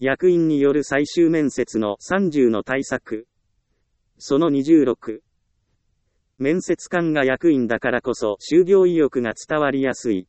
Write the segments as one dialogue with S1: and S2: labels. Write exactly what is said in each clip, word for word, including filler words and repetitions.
S1: 役員による最終面接のさんじゅうの対策。そのにじゅうろく。面接官が役員だからこそ就業意欲が伝わりやすい。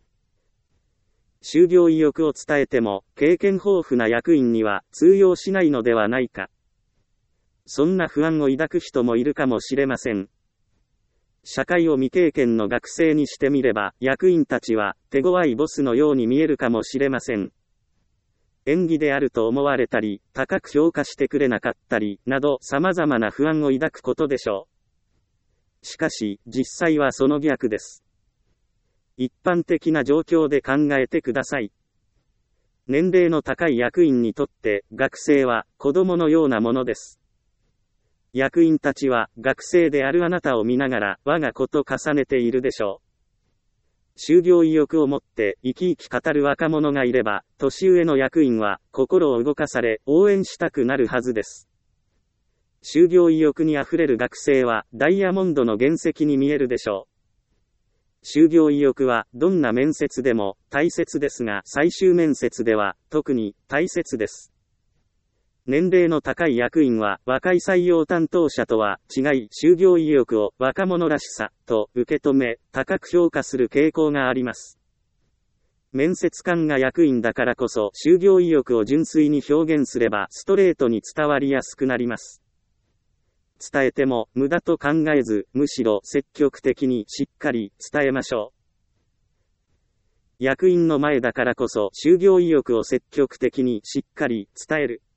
S1: 就業意欲を伝えても、経験豊富な役員には通用しないのではないか。そんな不安を抱く人もいるかもしれません。社会を未経験の学生にしてみれば、役員たちは手強いボスのように見えるかもしれません。演技であると思われたり、高く評価してくれなかったり、など様々な不安を抱くことでしょう。しかし、実際はその逆です。一般的な状況で考えてください。年齢の高い役員にとって、学生は子供のようなものです。役員たちは学生であるあなたを見ながら我が子と重ねているでしょう。就業意欲を持って生き生き語る若者がいれば、年上の役員は心を動かされ応援したくなるはずです。就業意欲にあふれる学生はダイヤモンドの原石に見えるでしょう。就業意欲はどんな面接でも大切ですが、最終面接では特に大切です。年齢の高い役員は若い採用担当者とは違い、就業意欲を若者らしさと受け止め、高く評価する傾向があります。面接官が役員だからこそ就業意欲を純粋に表現すればストレートに伝わりやすくなります。伝えても無駄と考えず、むしろ積極的にしっかり伝えましょう。役員の前だからこそ就業意欲を積極的にしっかり伝える。